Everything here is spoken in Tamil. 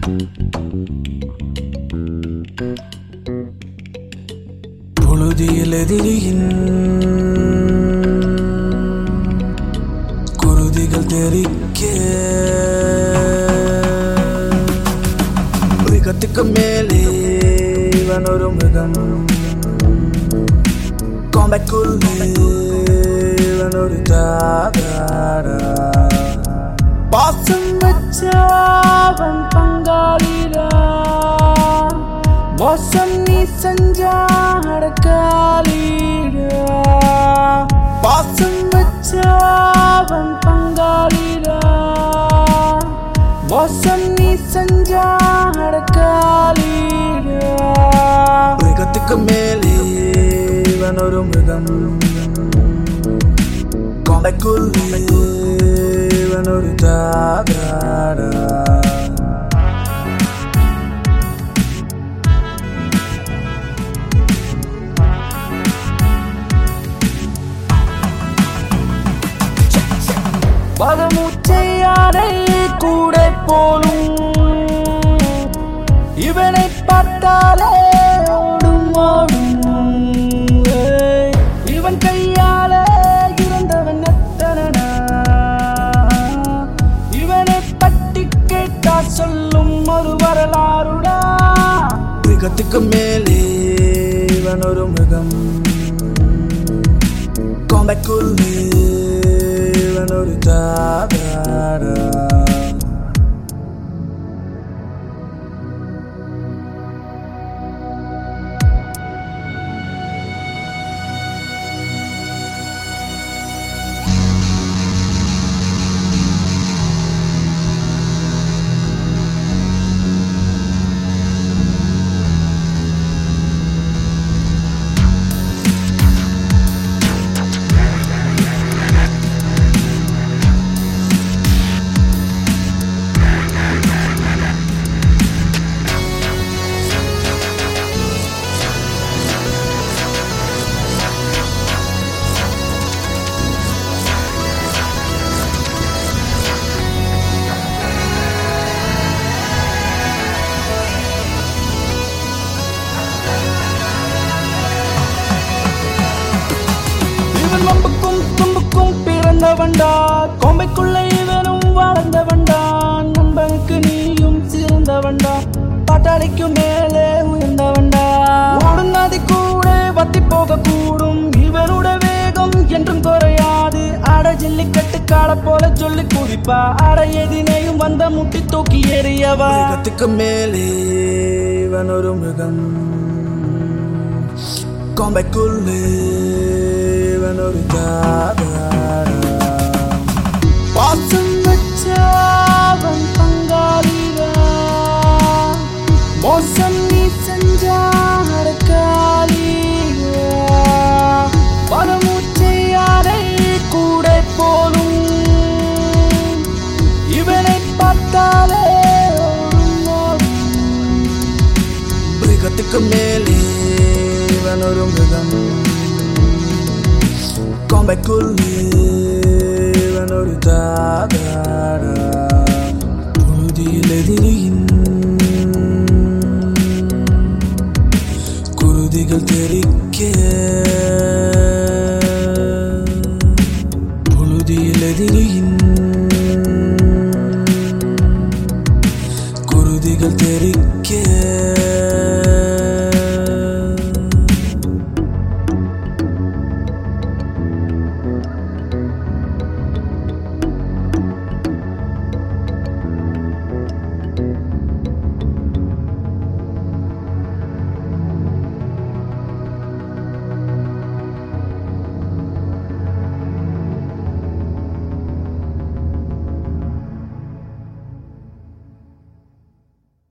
புழுதியிலெதிரியின் குருதிகள் தெரிக்க மிருகத்துக்கு மேலே இவன் ஒரு மிருகம் கோம்பைக்குள்ளே இவன் ஒரு தாதாரா பாசம் வச்சவன் பங்காளிரா மோசம் நீ செஞ்சா அடக்காளிரா பாசம் வச்சவன் பங்காளிரா மோசம் நீ செஞ்சா அடக்காளிரா மிருகத்துக்கு மேலே இவன் ஒரு மிருகம் கோம்பைக்குள்ளே இவன் ஒரு தாதாரா பதமூச்சையாரை கூட போலும் இவனை பார்த்தாலே ஓடும் ஓடும் இவன் கையால இறந்தவன் எத்தனா இவனை பற்றி கேட்டா சொல்லும் ஒரு வரலாறுடா மிருகத்துக்கு மேலே இவன் ஒரு மிருகம் கோம்பைக்குள்ளே இவன் ஒரு தாதாரா வம்புக்கும் தும்புக்கும் பிறந்தவன்டா கோம்பைக்குள்ள இவனும் வாழ்ந்தவன்டா நண்பனுக்கு நீயும் சிறந்தவன்டா பாட்டாளிக்கு மேலே உயர்ந்தவன்டா ஓடும் நதி கூட வத்தி போக கூடும் இவனோட வேகம் என்றும் குறையாது ஆட ஜல்லிக்கட்டு காட போல சொல்லி குதிப்பா ஆட எதினையும் வந்த முட்டி தூக்கி எறியவா மிருகத்துக்கு மேலே இவன் ஒரு மிருகம் கோம்பைக்குள்ளே இவன் ஒரு தாதாரா பாசம் வச்சவன் பங்காளிரா மோசம் நீ செஞ்சா அடக்காளிரா பரமூச்சையாரை கூட போலும் இவனை பார்த்தாலே ஓடும் ஓடும் மிருகத்துக்கு மேலே இவன் ஒரு மிருகம் கோம்பைக்குள்ளே இவன் ஒரு தாதாரா புழுதியிலெதிரியின் குருதிகள் தெரிக்க புழுதியிலெதிரியின் குருதிகள் தெரிக்க